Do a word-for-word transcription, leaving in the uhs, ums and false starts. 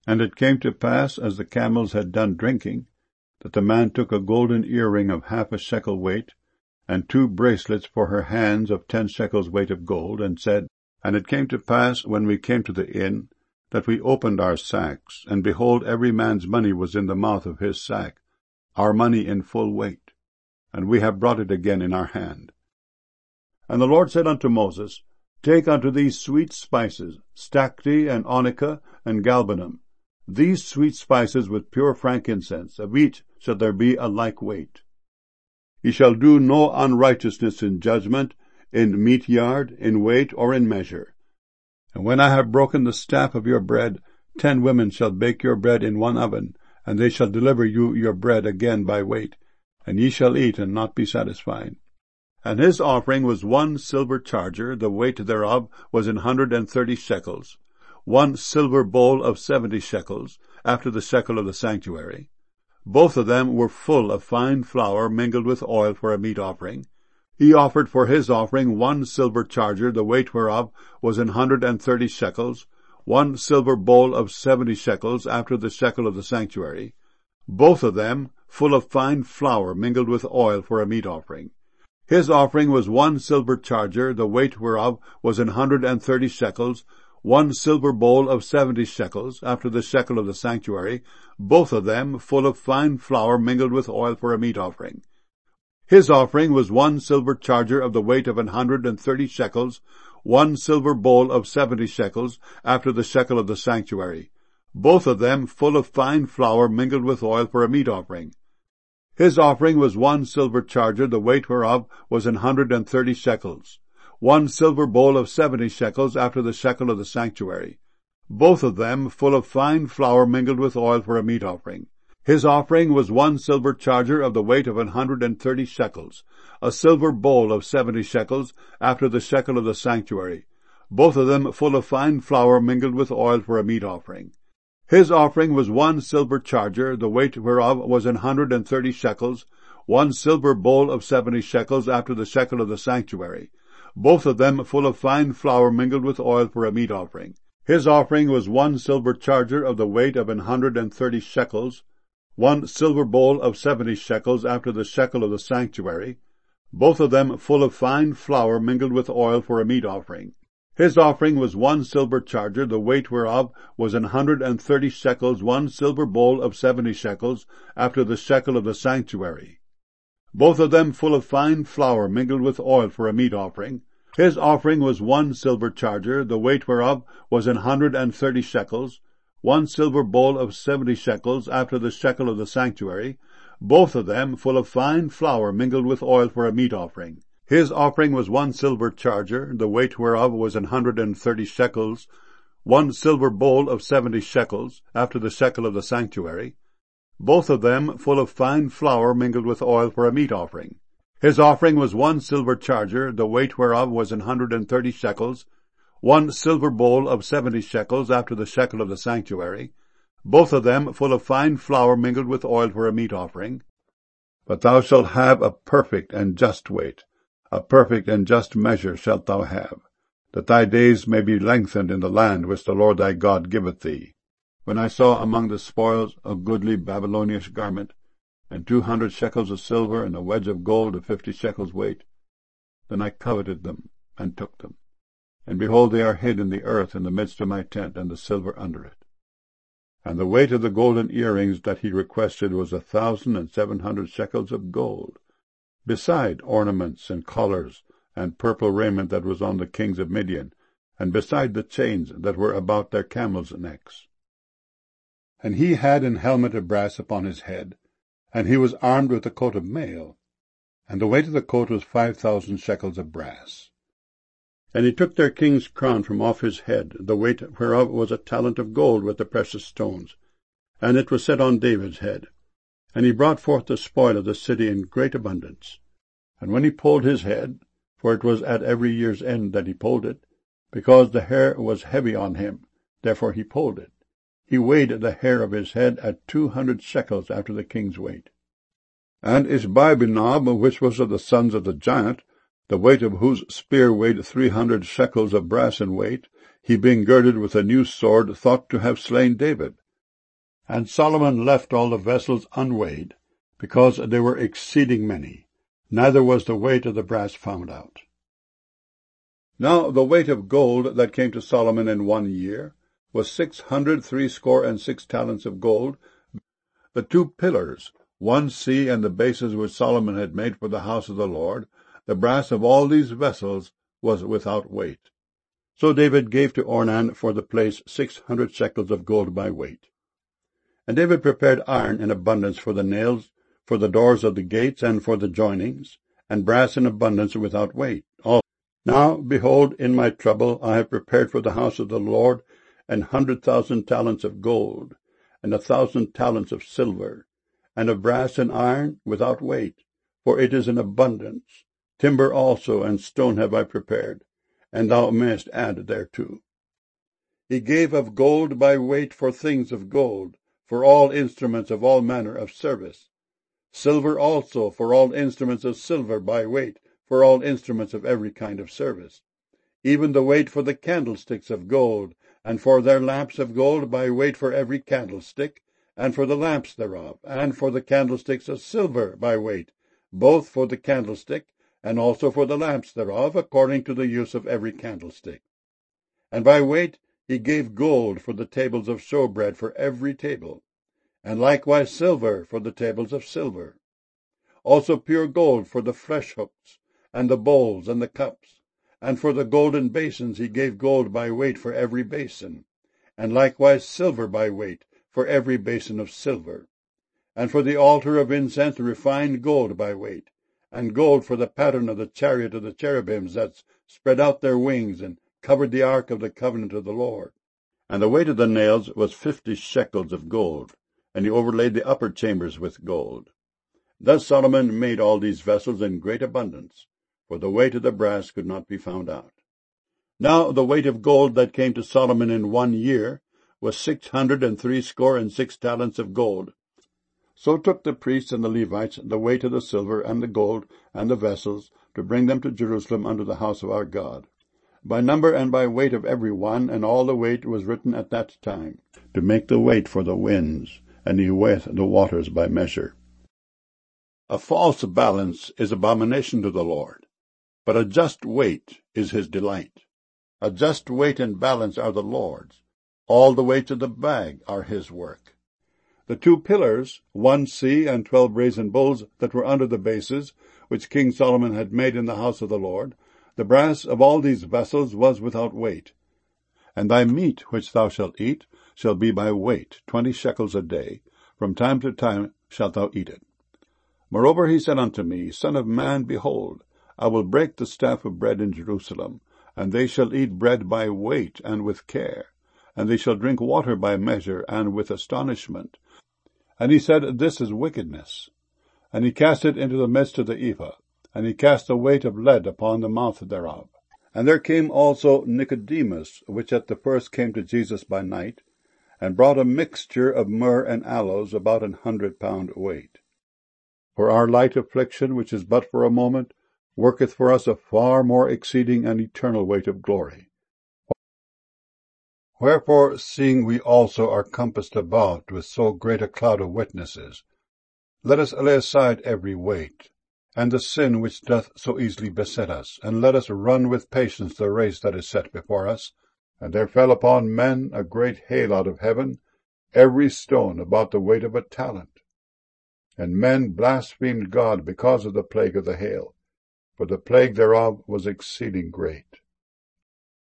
And it came to pass, as the camels had done drinking, that the man took a golden earring of half a shekel weight, and two bracelets for her hands of ten shekels weight of gold, and said, And it came to pass, when we came to the inn, that we opened our sacks, and behold, every man's money was in the mouth of his sack, our money in full weight, and we have brought it again in our hand. And the Lord said unto Moses, Take unto these sweet spices, stacte, and onycha, and galbanum, these sweet spices with pure frankincense, of each shall there be a like weight. Ye shall do no unrighteousness in judgment, in meat yard, in weight, or in measure. And when I have broken the staff of your bread, ten women shall bake your bread in one oven, and they shall deliver you your bread again by weight, and ye shall eat and not be satisfied. And his offering was one silver charger, the weight thereof was an hundred and thirty shekels, one silver bowl of seventy shekels, after the shekel of the sanctuary. Both of them were full of fine flour mingled with oil for a meat offering. He offered for his offering one silver charger, the weight whereof was an hundred and thirty shekels, one silver bowl of seventy shekels, after the shekel of the sanctuary. Both of them full of fine flour mingled with oil for a meat offering. His offering was one silver charger, the weight whereof was an hundred and thirty shekels, one silver bowl of seventy shekels, after the shekel of the sanctuary, both of them full of fine flour mingled with oil for a meat offering. His offering was one silver charger of the weight of an hundred and thirty shekels, one silver bowl of seventy shekels, after the shekel of the sanctuary, both of them full of fine flour mingled with oil for a meat offering. His offering was one silver charger, the weight whereof was an hundred and thirty shekels, one silver bowl of seventy shekels, after the shekel of the sanctuary, both of them full of fine flour mingled with oil for a meat offering. His offering was one silver charger of the weight of an hundred and thirty shekels, a silver bowl of seventy shekels, after the shekel of the sanctuary, both of them full of fine flour mingled with oil for a meat offering. His offering was one silver charger, the weight whereof was an hundred and thirty shekels, one silver bowl of seventy shekels, after the shekel of the sanctuary, both of them full of fine flour mingled with oil for a meat offering. His offering was one silver charger of the weight of an hundred and thirty shekels, one silver bowl of seventy shekels, after the shekel of the sanctuary, both of them full of fine flour mingled with oil for a meat offering. His offering was one silver charger, the weight whereof was an hundred and thirty shekels, one silver bowl of seventy shekels, after the shekel of the sanctuary, both of them full of fine flour mingled with oil for a meat offering. His offering was one silver charger, the weight whereof was an hundred and thirty shekels, one silver bowl of seventy shekels, after the shekel of the sanctuary, both of them full of fine flour mingled with oil for a meat offering. His offering was one silver charger, the weight whereof was an hundred and thirty shekels, one silver bowl of seventy shekels, after the shekel of the sanctuary, both of them full of fine flour mingled with oil for a meat offering. His offering was one silver charger, the weight whereof was an hundred and thirty shekels, one silver bowl of seventy shekels, after the shekel of the sanctuary, both of them full of fine flour mingled with oil for a meat offering. But thou shalt have a perfect and just weight, a perfect and just measure shalt thou have, that thy days may be lengthened in the land which the Lord thy God giveth thee. When I saw among the spoils a goodly Babylonish garment, and two hundred shekels of silver, and a wedge of gold of fifty shekels weight, then I coveted them, and took them. And behold, they are hid in the earth in the midst of my tent, and the silver under it. And the weight of the golden earrings that he requested was a thousand and seven hundred shekels of gold, beside ornaments and collars, and purple raiment that was on the kings of Midian, and beside the chains that were about their camels' necks. And he had an helmet of brass upon his head, and he was armed with a coat of mail, and the weight of the coat was five thousand shekels of brass. And he took their king's crown from off his head, the weight whereof was a talent of gold with the precious stones, and it was set on David's head. And he brought forth the spoil of the city in great abundance. And when he polled his head, for it was at every year's end that he polled it, because the hair was heavy on him, therefore he polled it, he weighed the hair of his head at two hundred shekels after the king's weight. And Ishbi-benob, which was of the sons of the giant, the weight of whose spear weighed three hundred shekels of brass in weight, he being girded with a new sword, thought to have slain David, And Solomon left all the vessels unweighed, because they were exceeding many, neither was the weight of the brass found out. Now the weight of gold that came to Solomon in one year was six hundred threescore and six talents of gold. The two pillars, one sea and the bases which Solomon had made for the house of the Lord, the brass of all these vessels was without weight. So David gave to Ornan for the place six hundred shekels of gold by weight. And David prepared iron in abundance for the nails, for the doors of the gates, and for the joinings, and brass in abundance without weight. All. Now, behold, in my trouble I have prepared for the house of the Lord an hundred thousand talents of gold, and a thousand talents of silver, and of brass and iron without weight, for it is in abundance. Timber also and stone have I prepared, and thou mayest add thereto. He gave of gold by weight for things of gold, for all instruments of all manner of service. Silver also for all instruments of silver by weight, for all instruments of every kind of service. Even the weight for the candlesticks of gold, and for their lamps of gold by weight for every candlestick, and for the lamps thereof, and for the candlesticks of silver by weight, both for the candlestick, and also for the lamps thereof, according to the use of every candlestick. And by weight he gave gold for the tables of showbread for every table, and likewise silver for the tables of silver. Also pure gold for the flesh hooks, and the bowls, and the cups. And for the golden basins he gave gold by weight for every basin, and likewise silver by weight for every basin of silver. And for the altar of incense refined gold by weight, and gold for the pattern of the chariot of the cherubims that spread out their wings, and covered the ark of the covenant of the Lord. And the weight of the nails was fifty shekels of gold, and he overlaid the upper chambers with gold. Thus Solomon made all these vessels in great abundance, for the weight of the brass could not be found out. Now the weight of gold that came to Solomon in one year was six hundred and threescore and six talents of gold. So took the priests and the Levites the weight of the silver and the gold and the vessels, to bring them to Jerusalem unto the house of our God, by number and by weight of every one, and all the weight was written at that time, to make the weight for the winds, and he weigheth the waters by measure. A false balance is abomination to the Lord, but a just weight is his delight. A just weight and balance are the Lord's. All the weights of the bag are his work. The two pillars, one sea and twelve brazen bulls that were under the bases, which King Solomon had made in the house of the Lord, the brass of all these vessels was without weight. And thy meat which thou shalt eat shall be by weight, twenty shekels a day. From time to time shalt thou eat it. Moreover he said unto me, Son of man, behold, I will break the staff of bread in Jerusalem, and they shall eat bread by weight and with care, and they shall drink water by measure and with astonishment. And he said, This is wickedness. And he cast it into the midst of the ephah, and he cast a weight of lead upon the mouth thereof. And there came also Nicodemus, which at the first came to Jesus by night, and brought a mixture of myrrh and aloes, about an hundred pound weight. For our light affliction, which is but for a moment, worketh for us a far more exceeding and eternal weight of glory. Wherefore, seeing we also are compassed about with so great a cloud of witnesses, let us lay aside every weight, and the sin which doth so easily beset us, and let us run with patience the race that is set before us. And there fell upon men a great hail out of heaven, every stone about the weight of a talent. And men blasphemed God because of the plague of the hail, for the plague thereof was exceeding great.